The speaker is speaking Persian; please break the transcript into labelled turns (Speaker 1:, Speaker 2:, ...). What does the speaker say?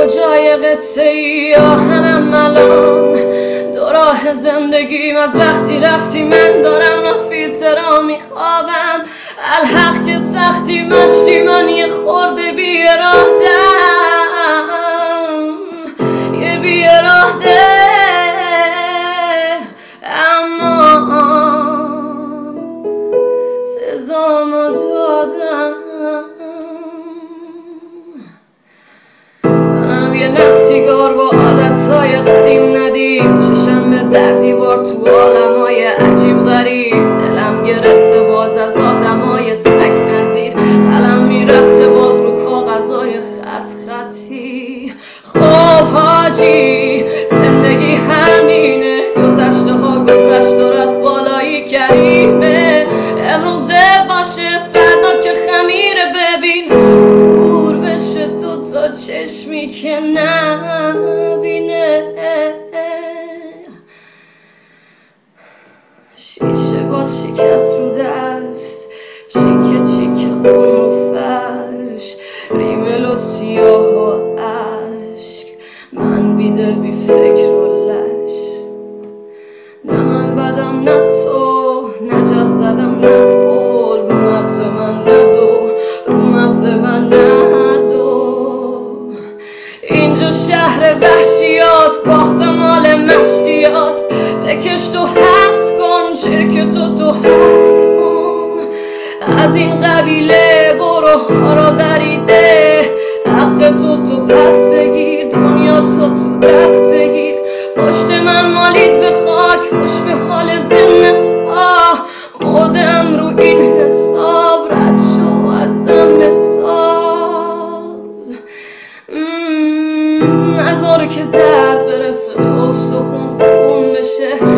Speaker 1: کجای قصه ای آهنم الان؟ دو راه زندگیم از وقتی رفتی من دارم را فیلترها میخوابم. الحق که سختی مشتی من یه خورده بیرادم، یه بیراده اما سزامو دادم. منم یه نفسیگار با عادتهای قدیم ندیم، چشم به در دیوار تو عالمای عجیب غریب. دلم گرفته باز از آدمای سگ نظیر، قلم میرفته باز رو کاغذای خط خطی. خب حاجی زندگی همینه، گذشته ها گذشت و رفت بالایی کریمه. امروزه باشه فردا که خمیره، ببین دور بشه تو تا چشمی که نبینه. شیشه باز شکست رو دست، چیکه چیکه خون رو فرش، ریمل و سیاه و عشق، من بیده بی فکر و لش. نه من بدم نه تو، نجب زدم نه خول، رو مغز من ندو، رو مغز من ندو. اینجا شهر وحشی هست، باخت مال مشتی هست. بکش تو حبس کن، چرک تو حبس کن. از این قبیله برو ها را دریده، حق تو پس بگیر، دنیا تو دست بگیر. پشت من مالید به خاک، خوش به حال زنده مردم رو این حساب. رد شو ازم بساز، نذار که درد برسه به استخون خون بشه.